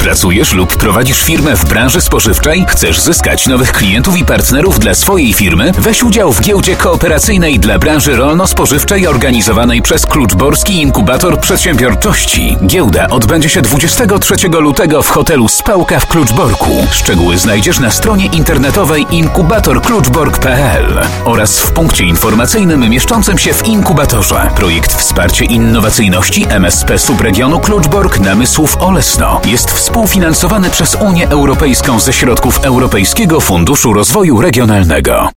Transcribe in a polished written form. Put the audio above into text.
Pracujesz lub prowadzisz firmę w branży spożywczej? Chcesz zyskać nowych klientów i partnerów dla swojej firmy? Weź udział w giełdzie kooperacyjnej dla branży rolno-spożywczej organizowanej przez Kluczborski Inkubator Przedsiębiorczości. Giełda odbędzie się 23 lutego w hotelu Spałka w Kluczborku. Szczegóły znajdziesz na stronie internetowej inkubatorkluczbork.pl oraz w punkcie informacyjnym mieszczącym się w inkubatorze. Projekt Wsparcie Innowacyjności MSP Subregionu Kluczbork Namysłów Olesno jest współfinansowany przez Unię Europejską ze środków Europejskiego Funduszu Rozwoju Regionalnego.